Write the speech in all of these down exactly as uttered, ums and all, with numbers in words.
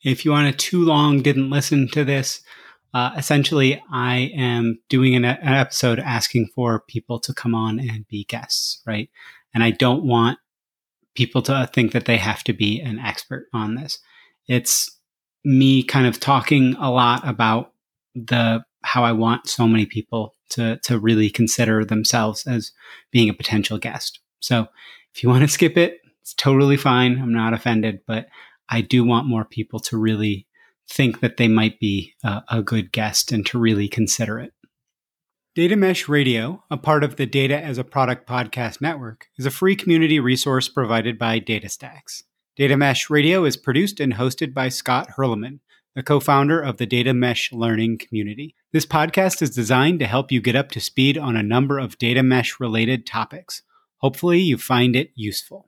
If you want to too long didn't listen to this, uh, essentially I am doing an, an episode asking for people to come on and be guests, right? And I don't want people to think that they have to be an expert on this. It's me kind of talking a lot about the how I want so many people to to really consider themselves as being a potential guest. So if you want to skip it, it's totally fine. I'm not offended, but I do want more people to really think that they might be a, a good guest and to really consider it. Data Mesh Radio, a part of the Data as a Product podcast network, is a free community resource provided by DataStax. Data Mesh Radio is produced and hosted by Scott Hurleman, the co-founder of the Data Mesh Learning community. This podcast is designed to help you get up to speed on a number of data mesh-related topics. Hopefully, you find it useful.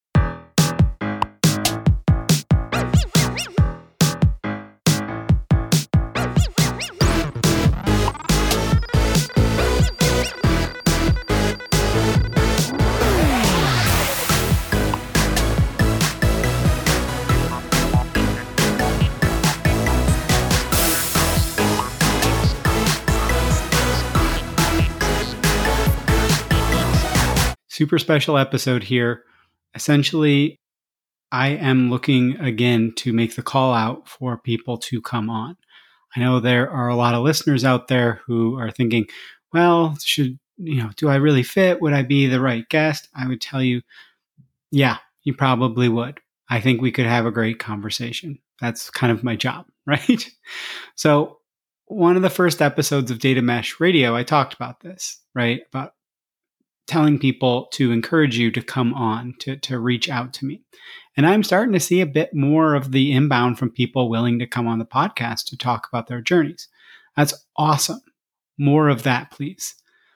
Super special episode here. Essentially, I am looking again to make the call out for people to come on. I know there are a lot of listeners out there who are thinking, well, should, you know, do I really fit? Would I be the right guest? I would tell you, yeah, you probably would. I think we could have a great conversation. That's kind of my job, right? So one of the first episodes of Data Mesh Radio, I talked about this, right? About telling people to encourage you to come on, to, to reach out to me. And I'm starting to see a bit more of the inbound from people willing to come on the podcast to talk about their journeys. That's awesome. More of that, please.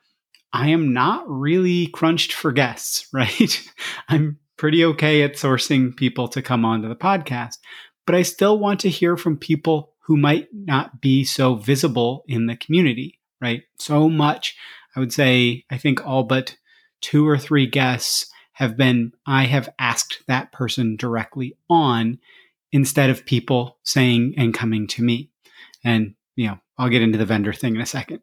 I am not really crunched for guests, right? I'm pretty okay at sourcing people to come onto the podcast, but I still want to hear from people who might not be so visible in the community, right? So much, I would say, I think all but two or three guests have been, I have asked that person directly on instead of people saying and coming to me. And, you know, I'll get into the vendor thing in a second.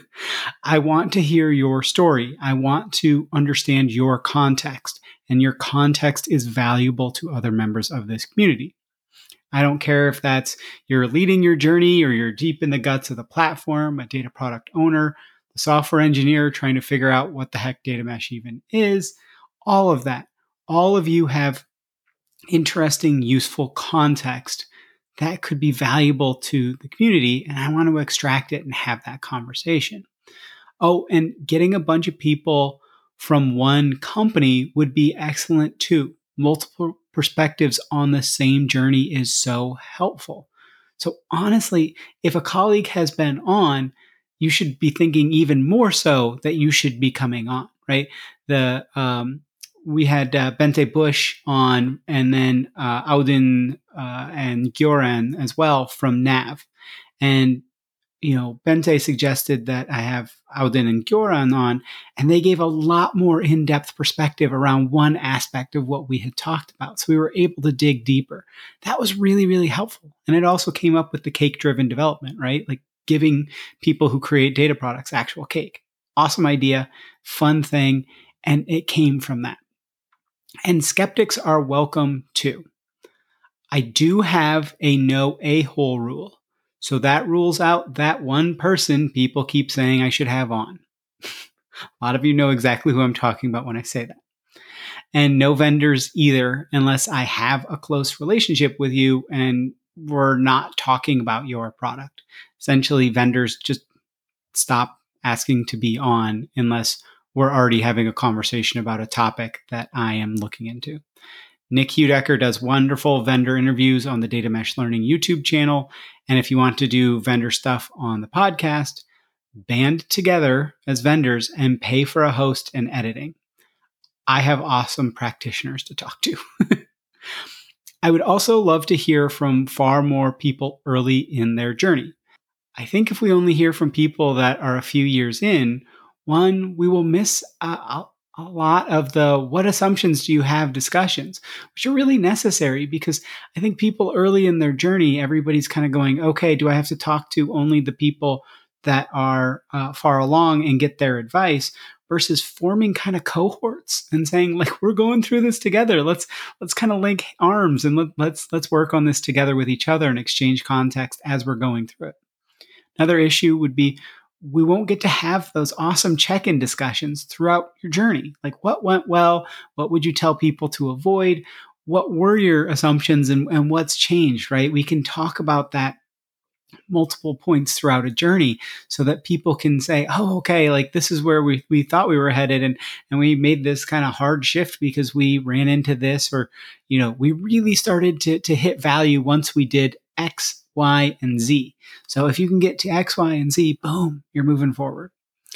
I want to hear your story. I want to understand your context, and your context is valuable to other members of this community. I don't care if that's you're leading your journey or you're deep in the guts of the platform, a data product owner, the software engineer trying to figure out what the heck data mesh even is, all of that. All of you have interesting, useful context that could be valuable to the community, and I want to extract it and have that conversation. Oh, and getting a bunch of people from one company would be excellent too. Multiple perspectives on the same journey is so helpful. So honestly, if a colleague has been on, you should be thinking even more so that you should be coming on, right? The um, we had uh, Bente Bush on, and then uh, Audin uh, and Gioran as well from Nav. And, you know, Bente suggested that I have Audin and Gioran on, and they gave a lot more in-depth perspective around one aspect of what we had talked about. So we were able to dig deeper. That was really, really helpful. And it also came up with the cake-driven development, right? Like, giving people who create data products actual cake. Awesome idea, fun thing, and it came from that. And skeptics are welcome too. I do have a no a-hole rule. So that rules out that one person people keep saying I should have on. A lot of you know exactly who I'm talking about when I say that. And no vendors either, unless I have a close relationship with you and we're not talking about your product. Essentially, vendors just stop asking to be on unless we're already having a conversation about a topic that I am looking into. Nick Hudecker does wonderful vendor interviews on the Data Mesh Learning YouTube channel. And if you want to do vendor stuff on the podcast, band together as vendors and pay for a host and editing. I have awesome practitioners to talk to. I would also love to hear from far more people early in their journey. I think if we only hear from people that are a few years in, one, we will miss a, a lot of the what assumptions do you have discussions, which are really necessary because I think people early in their journey, everybody's kind of going, okay, do I have to talk to only the people that are uh, far along and get their advice versus forming kind of cohorts and saying like, we're going through this together. Let's, let's kind of link arms and let, let's, let's work on this together with each other and exchange context as we're going through it. Another issue would be we won't get to have those awesome check-in discussions throughout your journey. Like what went well? What would you tell people to avoid? What were your assumptions and, and what's changed, right? We can talk about that multiple points throughout a journey so that people can say, oh, okay, like this is where we, we thought we were headed. And, and we made this kind of hard shift because we ran into this, or, you know, we really started to, to hit value once we did X, Y, and Z. So if you can get to X, Y, and Z, boom, you're moving forward.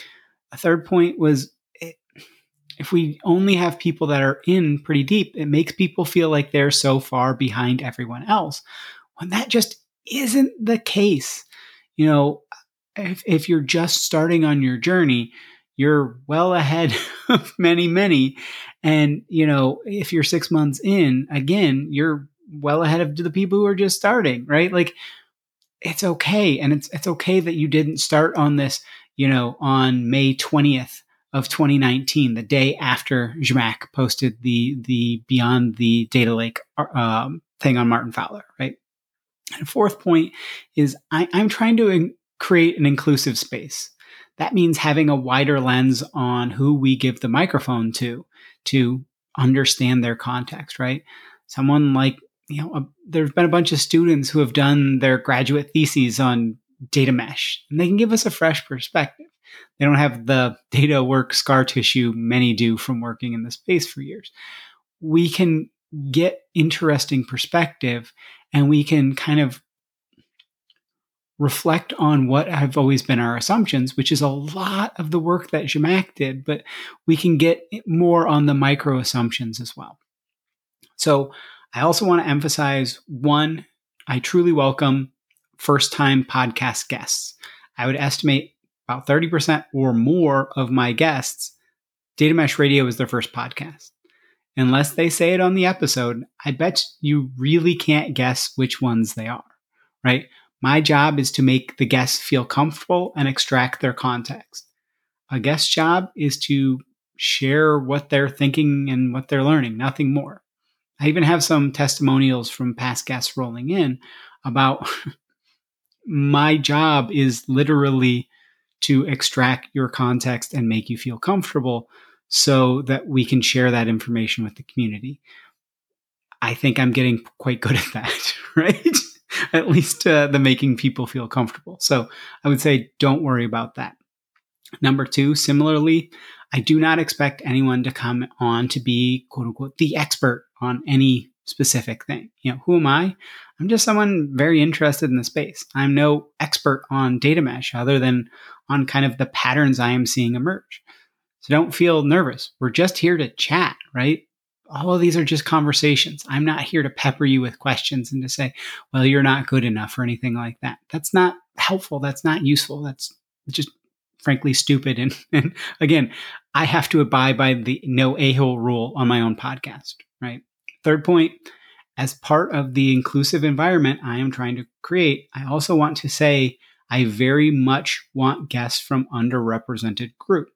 A third point was it, if we only have people that are in pretty deep, it makes people feel like they're so far behind everyone else when that just isn't the case. You know, if, if you're just starting on your journey, you're well ahead of many, many. And, you know, if you're six months in, again, you're well ahead of the people who are just starting, right? Like it's okay. And it's, it's okay that you didn't start on this, you know, on May twentieth of twenty nineteen, the day after Zhamak posted the, the Beyond the Data Lake um, thing on Martin Fowler, right? And fourth point is I, I'm trying to in, create an inclusive space. That means having a wider lens on who we give the microphone to, to understand their context, right? Someone like, you know, a, there's been a bunch of students who have done their graduate theses on data mesh, and they can give us a fresh perspective. They don't have the data work scar tissue many do from working in the space for years. We can get interesting perspective, and we can kind of reflect on what have always been our assumptions, which is a lot of the work that Zhamak did, but we can get more on the micro assumptions as well. So I also want to emphasize, one, I truly welcome first-time podcast guests. I would estimate about thirty percent or more of my guests, Data Mesh Radio is their first podcast. Unless they say it on the episode, I bet you really can't guess which ones they are, right? My job is to make the guests feel comfortable and extract their context. A guest's job is to share what they're thinking and what they're learning, nothing more. I even have some testimonials from past guests rolling in about my job is literally to extract your context and make you feel comfortable so that we can share that information with the community. I think I'm getting quite good at that, right? At least uh, the making people feel comfortable. So I would say don't worry about that. Number two, similarly, I do not expect anyone to come on to be, quote unquote, the expert on any specific thing. You know, who am I? I'm just someone very interested in the space. I'm no expert on data mesh other than on kind of the patterns I am seeing emerge. So don't feel nervous. We're just here to chat, right? All of these are just conversations. I'm not here to pepper you with questions and to say, well, you're not good enough or anything like that. That's not helpful. That's not useful. That's just frankly stupid. And, and again, I have to abide by the no a-hole rule on my own podcast, right? Third point, as part of the inclusive environment I am trying to create, I also want to say I very much want guests from underrepresented groups.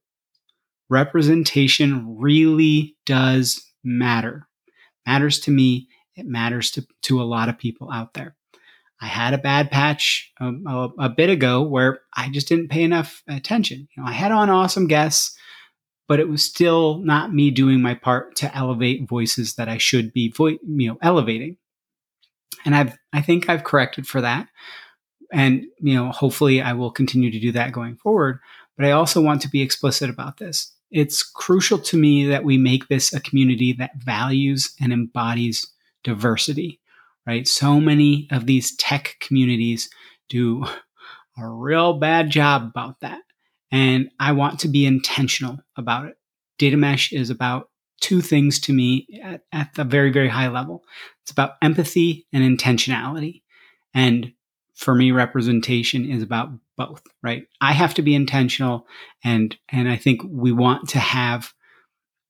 Representation really does matter. Matters to me. It matters to, to a lot of people out there. I had a bad patch a, a, a bit ago where I just didn't pay enough attention. You know, I had on awesome guests, but it was still not me doing my part to elevate voices that I should be, vo- you know, elevating. And I've, I think I've corrected for that. And, you know, hopefully I will continue to do that going forward. But I also want to be explicit about this. It's crucial to me that we make this a community that values and embodies diversity, right? So many of these tech communities do a real bad job about that. And I want to be intentional about it. Data mesh is about two things to me at, at the very, very high level. It's about empathy and intentionality. And for me, representation is about both, right? I have to be intentional, and and I think we want to have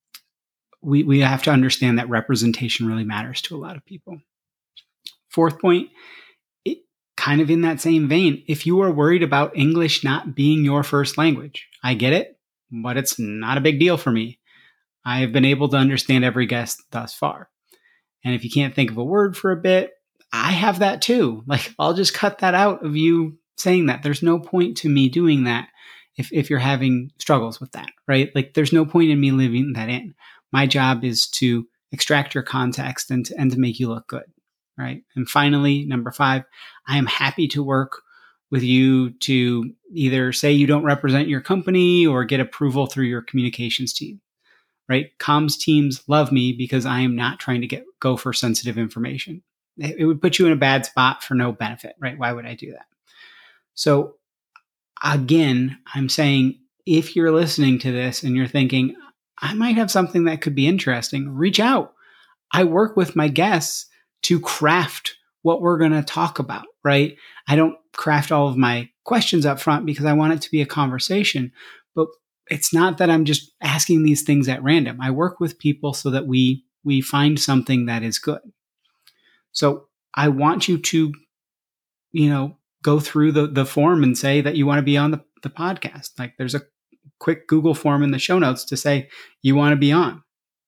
we, we have to understand that representation really matters to a lot of people. Fourth point, it, kind of in that same vein, if you are worried about English not being your first language, I get it, but it's not a big deal for me. I have been able to understand every guest thus far. And if you can't think of a word for a bit, I have that too. Like, I'll just cut that out of you saying that. There's no point to me doing that if, if you're having struggles with that, right? Like, there's no point in me leaving that in. My job is to extract your context and to, and to make you look good, right? And finally, number five, I am happy to work with you to either say you don't represent your company or get approval through your communications team. Right? Comms teams love me because I am not trying to get go for sensitive information. It, it would put you in a bad spot for no benefit, right? Why would I do that? So again, I'm saying if you're listening to this and you're thinking, I might have something that could be interesting, reach out. I work with my guests to craft what we're going to talk about, right? I don't craft all of my questions up front because I want it to be a conversation, but it's not that I'm just asking these things at random. I work with people so that we we find something that is good. So I want you to, you know, go through the, the form and say that you want to be on the, the podcast. Like, there's a quick Google form in the show notes to say you want to be on.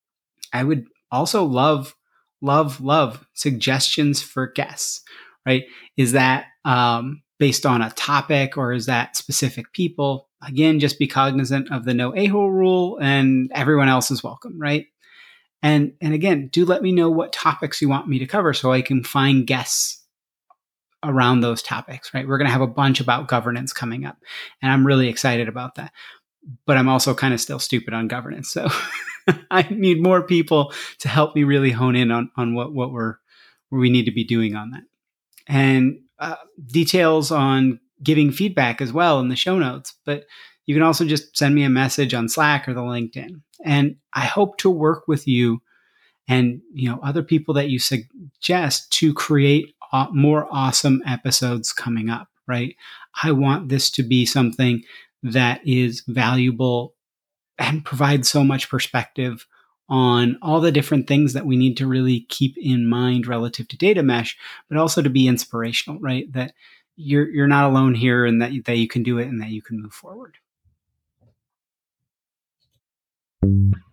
I would also love, love, love suggestions for guests, right? Is that um, based on a topic or is that specific people? Again, just be cognizant of the no a-hole rule, and everyone else is welcome, right? And and again, do let me know what topics you want me to cover so I can find guests around those topics, right? We're going to have a bunch about governance coming up, and I'm really excited about that. But I'm also kind of still stupid on governance, so I need more people to help me really hone in on on what what we're what we need to be doing on that. And uh, details on giving feedback as well in the show notes, but you can also just send me a message on Slack or the LinkedIn. And I hope to work with you and, you know, other people that you suggest to create uh, more awesome episodes coming up, right? I want this to be something that is valuable and provides so much perspective on all the different things that we need to really keep in mind relative to data mesh, but also to be inspirational, right? That you're you're not alone here, and that that you can do it, and that you can move forward.